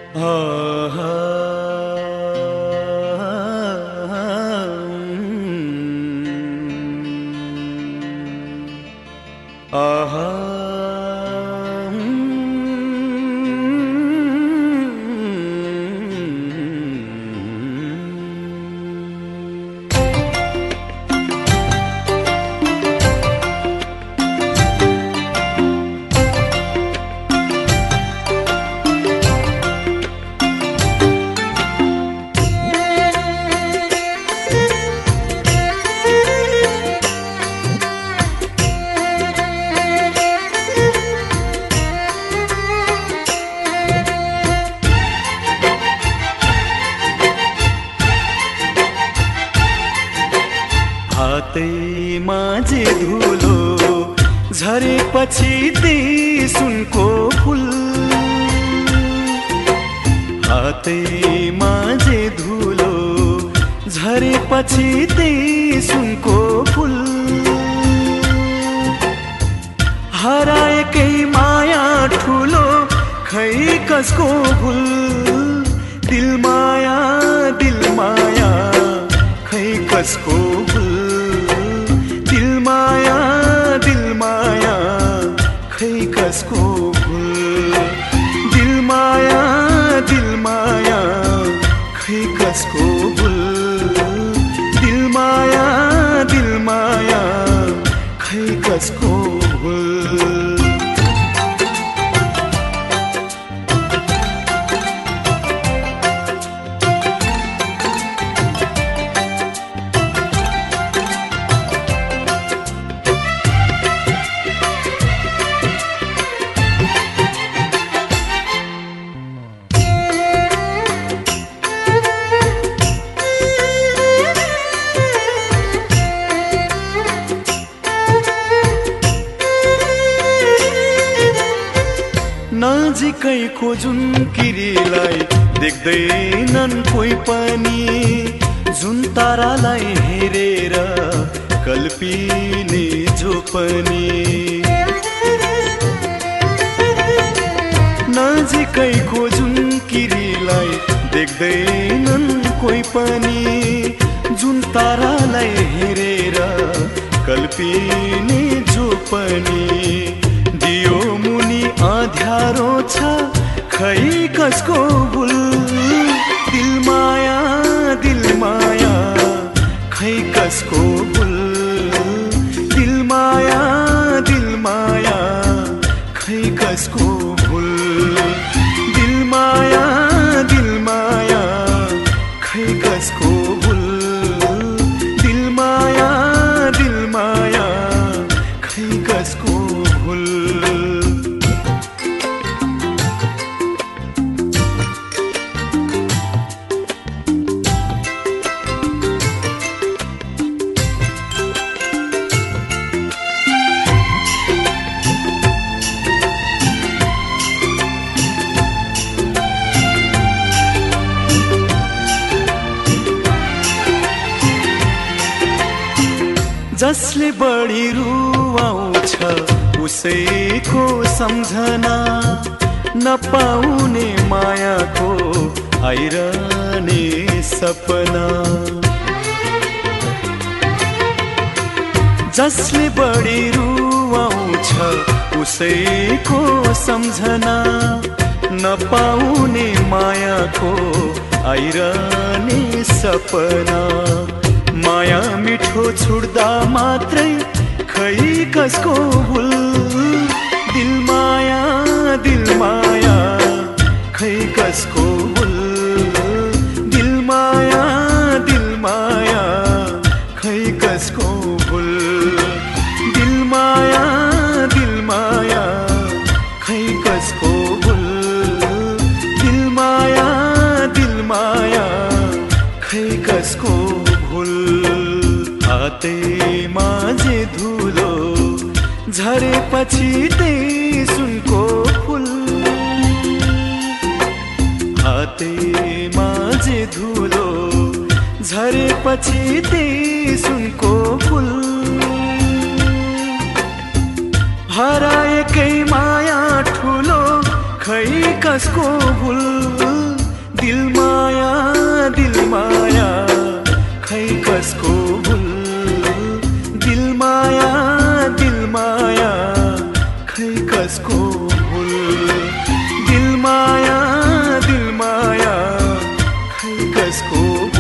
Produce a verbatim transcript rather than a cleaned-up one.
आहा आहा हातै माझे धुलो झरेपछि ती सुनको फूल हातै माझे धुलो झरेपछि ती सुनको फूल हराएकै माया ठुलो खै कसको भुल दिल माया दिल माया खै कसको भुल दिल माया दिल माया खै कसको भुल दिल माया दिल माया खै कसको भुल दिल माया दिल माया खै कसको भुल नजिकैको जुन किरीलाई देख्दैनन् कोही पनि जुन तारालाई हेरेर कल्पिने जो पनि नजिकैको जुन किरीलाई देख्दैनन् कोही पनि जुन तारालाई हेरेर कल्पिने जो पनि दियो मुनि आध्यारो छ खै कसको भुल दिल माया दिल माया खै कसको भुल दिल माया दिल माया खै कसको भुल दिल माया दिल माया खै कसको भुल दिल माया दिल माया खै कसको भुल जसले बढी रुवाउँछ उसैको सम्झना नपाउने मायाको आइरहने सपना जसले बढी रुवाउँछ उसैको सम्झना नपाउने मायाको आइरहने सपना माया मिठो छुट्दा मात्रै खै कसको भुल दिल माया दिल माया खै कसको भुल दिल माया दिल माया खै कसको भुल दिल माया दिल माया खै कसको भुल दिल माया दिल माया खै कसको भुल हातै माझे धुलो झरेपछि त्यही सुनको फूल हातै माझे धुलो झरेपछि त्यही सुनको फूल हराएकै माया ठुलो खै कसको भुल। दिल माया दिल माया खै कसको भुल दिल माया दिल माया खै कसको भुल दिल माया दिल माया खै कसको